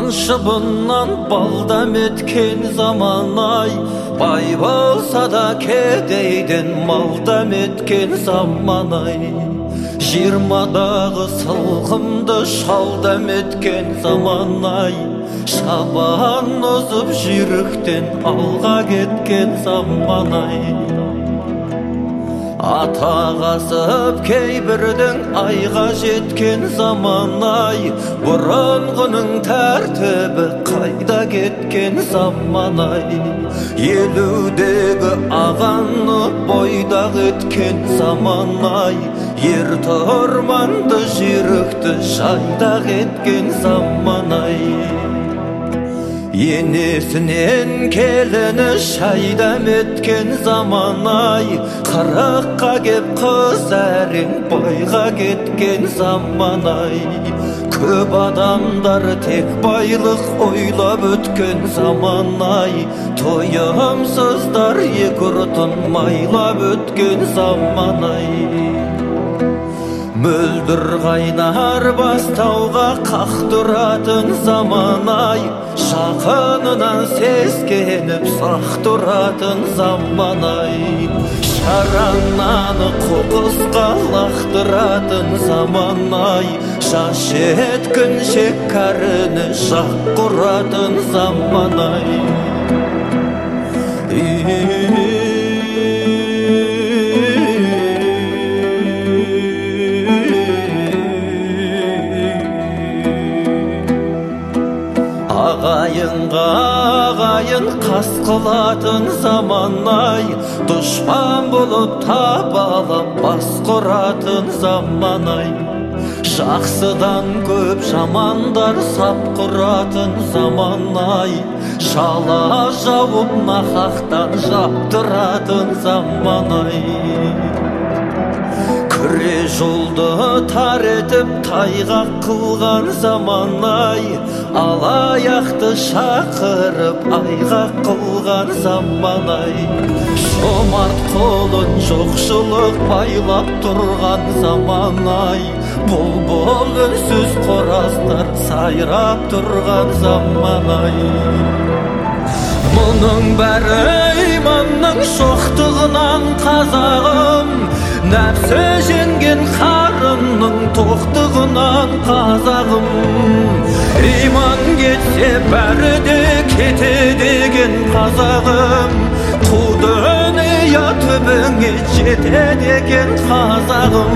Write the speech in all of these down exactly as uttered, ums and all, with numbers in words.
Нан шыбыннан балдам еткен заман-ай, бай болса да кедейден малдам еткен заман-ай. Жиырмадағы сылқымды шалдам еткен заман-ай, шабан озып жүйріктен алға кеткен заман-ай. Атағасып кейбірдің айға жеткен заман-ай, бұрынғының тәртібі қайда кеткен заман-ай. Елудегі ағаны бойдақ еткен заман-ай, ер тұрманды жүйрікті жайдақ еткен заман-ай. Енесінен келіні шайдам еткен заман-ай, қырыққа кеп қыз әрең байға кеткен заман-ай. Көп адамдар тек байлық ойлап өткен заман-ай, тойымсыздар екі ұртын майлап өткен заман-ай. Мөлдір қайнар бастауға қақтыратын заман-ай, жақынынан сескеніп сақ тұратын заман-ай. Шарананы қоқысқа лақтыратын заман-ай, жас жеткіншек кәріні жақ құратын заман-ай. Ағайынға ағайын қас қылатын заман-ай, дұшпан болып табалап бас құратын заман-ай. Жақсыдан көп жамандар сап құратын заман-ай, шала жауып нақақтан жаптыратын заман-ай. Күре жолды тар етіп тайғақ қылған заман-ай, алаяқты шақырып айғақ қылған заман-ай. Жомарт қолын жоқшылық байлап тұрған заман-ай, бұлбұл үнсіз қораздар сайрап тұрған заман-ай. Мұның бәрі иманның шоқтығынан қазағым, нәпсі жеңген қарынның тоқтығынан қазағым. Иман кетсе бәрі де кете деген қазағым, қу дүния түбіңе жете деген қазағым.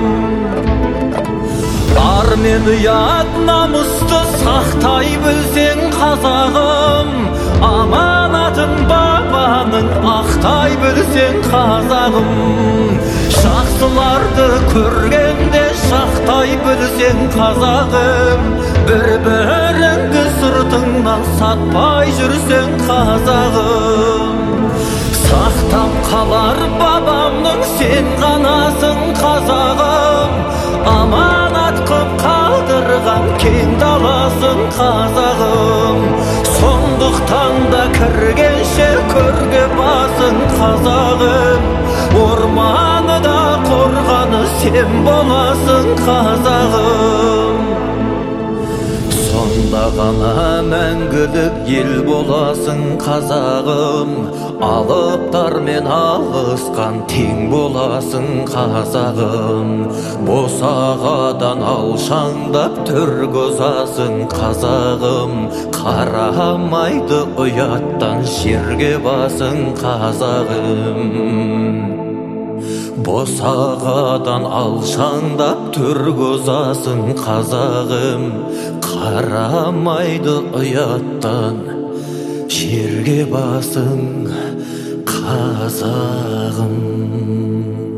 Ар мен ұят намысты сақтай білсең қазағым, аманатын бабаның ақтай білсең қазағым. Жақсыларды көргенде шақтай білсең қазағым, бір-біріңді сыртыңнан сатпай жүрсең қазағым. Сақтап қалар бабамның сен ғанасың қазағым, аманат қып қалдырған кең даласын қазағым. Сондықтан да кіргенше көрге басын қазағым, орманы да қорғаны сен боласың қазағым. Сонда ғана мәңгілік ел боласың қазағым, алыптармен алысқан тең боласың қазағым. Босағадан алшаңдап түргізасың қазағым, қарамайды ұяттан жерге басың қазағым. Босағадан алшаңдап түргізасың қазағым, қарамайды ұяттан жерге басың қазағым.